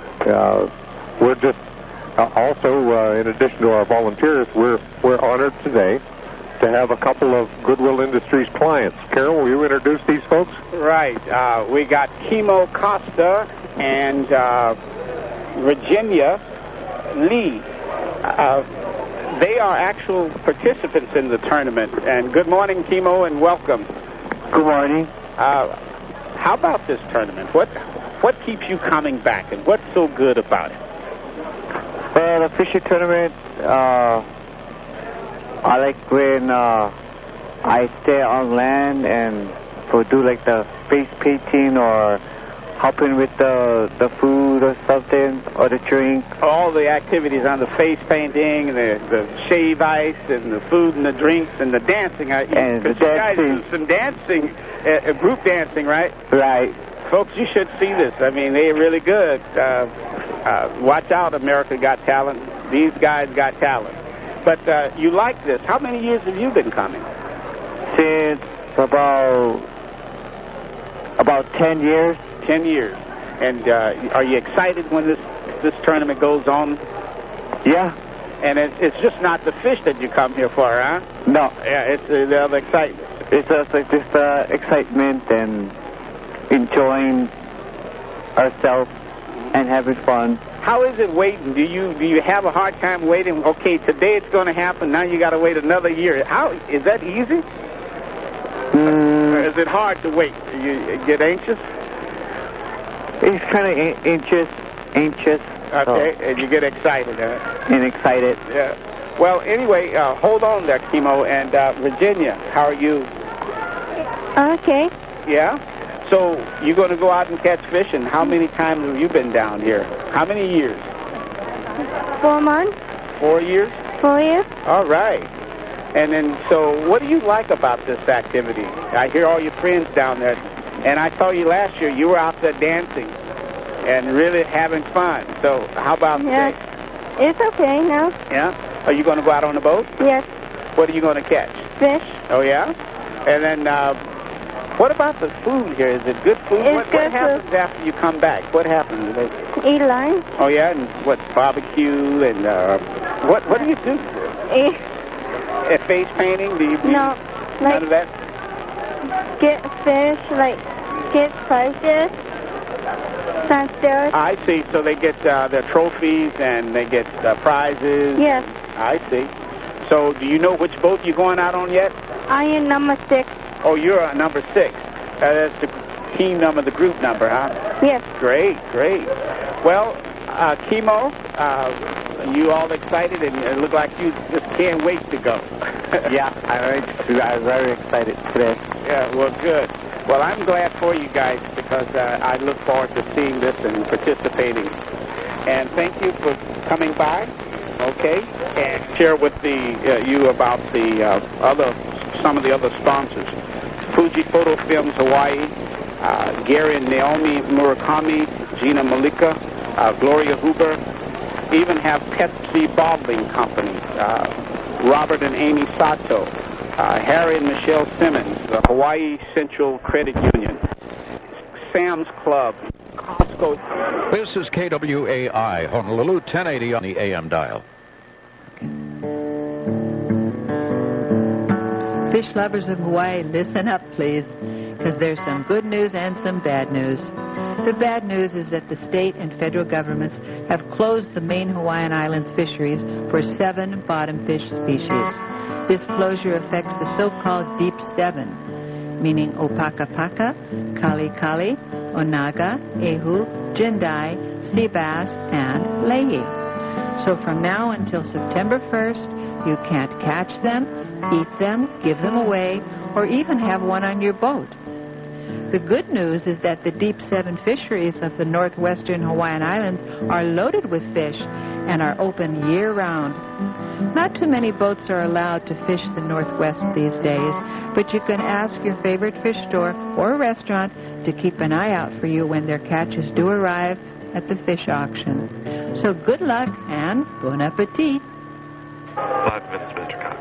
Speaker 3: uh, we're just uh, also, uh, in addition to our volunteers, we're we're honored today to have a couple of Goodwill Industries clients. Carol, will you introduce these folks?
Speaker 2: Right. Uh, we got Kimo Costa and uh, Virginia Lee. Uh, they are actual participants in the tournament. And good morning, Kimo, and welcome.
Speaker 10: Good morning.
Speaker 2: Uh, how about this tournament? What what keeps you coming back, and what's so good about it?
Speaker 10: Well, the fishing tournament, uh, I like when uh, I stay on land and go do like the face painting or helping with the the food or something, or the drink.
Speaker 2: All the activities on the face painting, the the shave ice, and the food and the drinks and the dancing. I,
Speaker 10: and the
Speaker 2: you guys
Speaker 10: dancing.
Speaker 2: do some dancing, uh, group dancing, right?
Speaker 10: Right.
Speaker 2: Folks, you should see this. I mean, they're really good. Uh, uh, watch out, America Got Talent. These guys got talent. But uh, you like this. How many years have you been coming?
Speaker 10: Since about about ten years.
Speaker 2: Ten years. And uh, are you excited when this this tournament goes on?
Speaker 10: Yeah.
Speaker 2: And it, it's just not the fish that you come here for, huh?
Speaker 10: No.
Speaker 2: Yeah, it's uh, the other excitement.
Speaker 10: It's just like this uh, excitement and enjoying ourselves and having fun.
Speaker 2: How is it waiting? Do you do you have a hard time waiting? Okay, today it's going to happen. Now you got to wait another year. How is that easy?
Speaker 10: Mm.
Speaker 2: Or is it hard to wait? You get anxious?
Speaker 10: It's kind of anxious, anxious.
Speaker 2: Okay,
Speaker 10: so.
Speaker 2: And you get excited, huh?
Speaker 10: And excited.
Speaker 2: Yeah. Well, anyway, uh, hold on there, Kimo. And uh, Virginia, how are you?
Speaker 11: Okay.
Speaker 2: Yeah? So you're going to go out and catch fish, and how many times have you been down here? How many years?
Speaker 11: Four months.
Speaker 2: Four years?
Speaker 11: Four years.
Speaker 2: All right. And then, so what do you like about this activity? I hear all your friends down there, and I saw you last year. You were out there dancing and really having fun. So how about
Speaker 11: yeah.
Speaker 2: today?
Speaker 11: It's okay now.
Speaker 2: Yeah? Are you going to go out on the boat?
Speaker 11: Yes.
Speaker 2: What are you going to catch?
Speaker 11: Fish.
Speaker 2: Oh, yeah? And then, uh, what about the food here? Is it good food?
Speaker 11: It's
Speaker 2: what,
Speaker 11: good
Speaker 2: what happens
Speaker 11: food.
Speaker 2: after you come back? What happens?
Speaker 11: Eat lunch.
Speaker 2: Oh, yeah? And what, barbecue and, uh, what What do you do?
Speaker 11: Eat.
Speaker 2: Uh, face painting? Do you do
Speaker 11: No.
Speaker 2: none
Speaker 11: Like,
Speaker 2: of that?
Speaker 11: get fish, like, get prizes. Downstairs.
Speaker 2: I see. So they get uh, their trophies and they get uh, prizes.
Speaker 11: Yes.
Speaker 2: I see. So do you know which boat you're going out on yet?
Speaker 11: I am number six.
Speaker 2: Oh, you're uh, number six. Uh, that's the team number, the group number, huh?
Speaker 11: Yes.
Speaker 2: Great, great. Well, uh, Kimo, uh, you all excited, and it look like you just can't wait to go.
Speaker 10: Yeah, I'm very, I'm very excited today.
Speaker 2: Yeah, well, good. Well, I'm glad for you guys because uh, I look forward to seeing this and participating. And thank you for coming by, okay, and share with the uh, you about the uh, other, some of the other sponsors. Fuji Photo Films Hawaii, uh, Gary and Naomi Murakami, Gina Malika, uh, Gloria Huber, even have Pepsi Bottling Company, uh, Robert and Amy Sato, uh, Harry and Michelle Simmons, the Hawaii Central Credit Union, Sam's Club, Costco.
Speaker 6: This is K W A I, Honolulu, ten eighty on the A M dial.
Speaker 5: Fish lovers of Hawaii, listen up, please, because there's some good news and some bad news. The bad news is that the state and federal governments have closed the main Hawaiian Islands fisheries for seven bottom fish species. This closure affects the so-called Deep Seven, meaning Opakapaka, Kali Kali, Onaga, Ehu, Jindai, Sea Bass, and Lehi. So from now until September first, you can't catch them, eat them, give them away, or even have one on your boat. The good news is that the Deep Seven fisheries of the northwestern Hawaiian Islands are loaded with fish and are open year-round. Not too many boats are allowed to fish the Northwest these days, but you can ask your favorite fish store or restaurant to keep an eye out for you when their catches do arrive at the fish auction. So good luck and bon appetit.
Speaker 12: Five minutes, Mister Cox.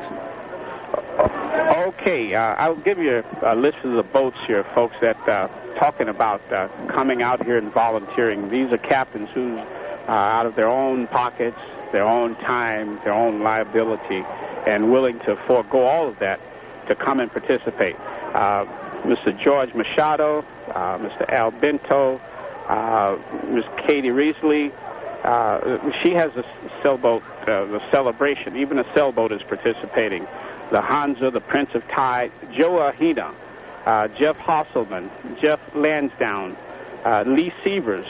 Speaker 2: Okay, uh, I'll give you a, a list of the boats here, folks, that uh, talking about uh, coming out here and volunteering. These are captains who, uh, out of their own pockets, their own time, their own liability, and willing to forego all of that to come and participate. Uh, Mister George Machado, uh, Mister Al Bento, uh, Miss Katie Reesley. Uh, she has a sailboat, uh, the Celebration. Even a sailboat is participating. The Hansa, the Prince of Tide, Joe Ahina, uh, Jeff Hosselman, Jeff Lansdowne, uh, Lee Sievers,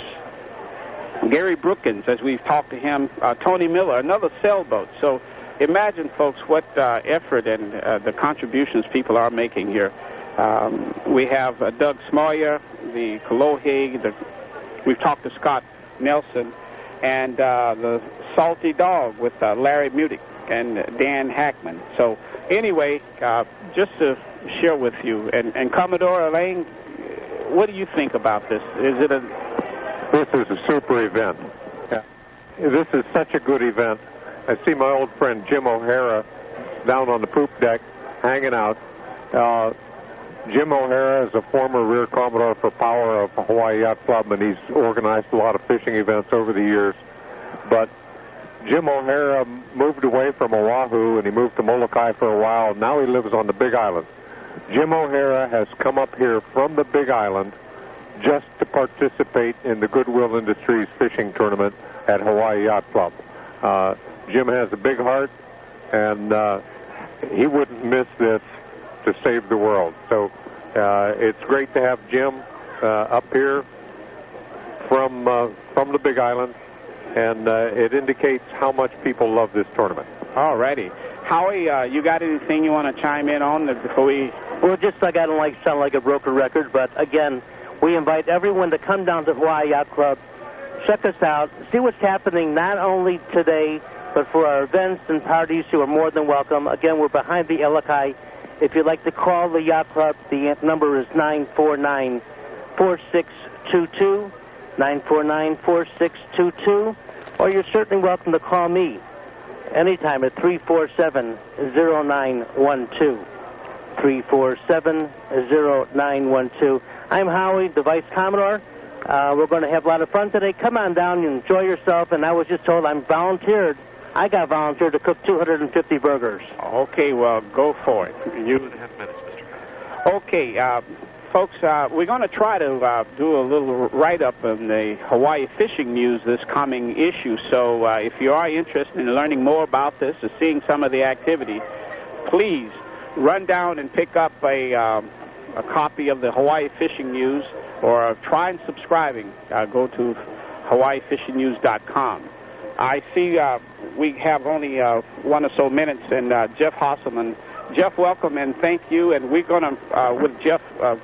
Speaker 2: Gary Brookins, as we've talked to him, uh, Tony Miller, another sailboat. So imagine, folks, what uh, effort and uh, the contributions people are making here. Um, we have uh, Doug Smoyer, the Kolohe, the, we've talked to Scott Nelson, and uh, the Salty Dog with uh, Larry Mutic and Dan Hackman. So anyway, uh, just to share with you, and, and Commodore Elaine, what do you think about this? Is it a...
Speaker 3: This is a super event. Yeah. This is such a good event. I see my old friend Jim O'Hara down on the poop deck hanging out. Uh, Jim O'Hara is a former Rear Commodore for Power of Hawaii Yacht Club, and he's organized a lot of fishing events over the years. But Jim O'Hara moved away from Oahu, and he moved to Molokai for a while. Now he lives on the Big Island. Jim O'Hara has come up here from the Big Island just to participate in the Goodwill Industries fishing tournament at Hawaii Yacht Club. Uh, Jim has a big heart, and uh, he wouldn't miss this to save the world. So uh, it's great to have Jim uh, up here from uh, from the Big Island, and uh, it indicates how much people love this tournament.
Speaker 2: All righty. Howie, uh, you got anything you want to chime in on before we
Speaker 1: Well, just like I don't like to sound like a broker record, but again, we invite everyone to come down to Hawaii Yacht Club, check us out, see what's happening not only today, but for our events and parties, you are more than welcome. Again, we're behind the Elikai. If you'd like to call the Yacht Club, the number is nine four nine, four six two two, nine four nine, four six two two, or you're certainly welcome to call me anytime at three four seven, zero nine one two. three four seven, zero nine one two. I'm Howie, the Vice Commodore. Uh, we're going to have a lot of fun today. Come on down and enjoy yourself. And I was just told I'm volunteered. I got volunteered to cook two hundred fifty burgers.
Speaker 2: Okay, well, go for it. You...
Speaker 12: Two and a half minutes, Mister Cox.
Speaker 2: Okay, uh, folks, uh, we're going to try to uh, do a little write-up on the Hawaii fishing news this coming issue. So uh, if you are interested in learning more about this or seeing some of the activity, please run down and pick up a, um, a copy of the Hawaii Fishing News, or try and subscribing. Uh, go to hawaii fishing news dot com. I see uh, we have only uh, one or so minutes, and uh, Jeff Hosselman. Jeff, welcome and thank you. And we're going to, uh, with Jeff. Uh...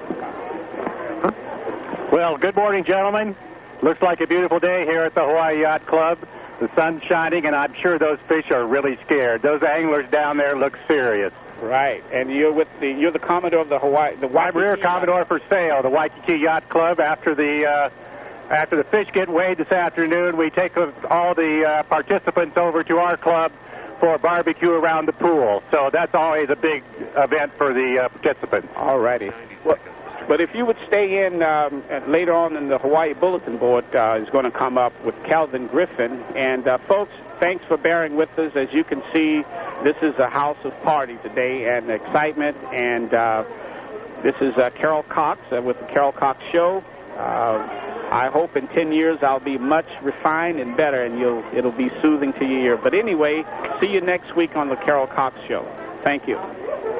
Speaker 13: Well, good morning, gentlemen. Looks like a beautiful day here at the Hawaii Yacht Club. The sun's shining, and I'm sure those fish are really scared. Those anglers down there look serious.
Speaker 2: Right, and you're with the you're the Commodore of the Hawaii the Waikiki
Speaker 13: I'm rear Commodore for sale, the Waikiki Yacht Club. After the uh, after the fish get weighed this afternoon, we take all the uh, participants over to our club for a barbecue around the pool. So that's always a big event for the uh, participants.
Speaker 2: All righty. Well, but if you would stay in um, later on in the Hawaii Bulletin Board uh, is going to come up with Calvin Griffin. And uh, folks, thanks for bearing with us. As you can see, this is a house of party today and excitement. And uh, this is uh, Carol Cox uh, with the Carol Cox Show. Uh, I hope in ten years I'll be much refined and better, and you'll it'll be soothing to your ear. But anyway, see you next week on the Carol Cox Show. Thank you.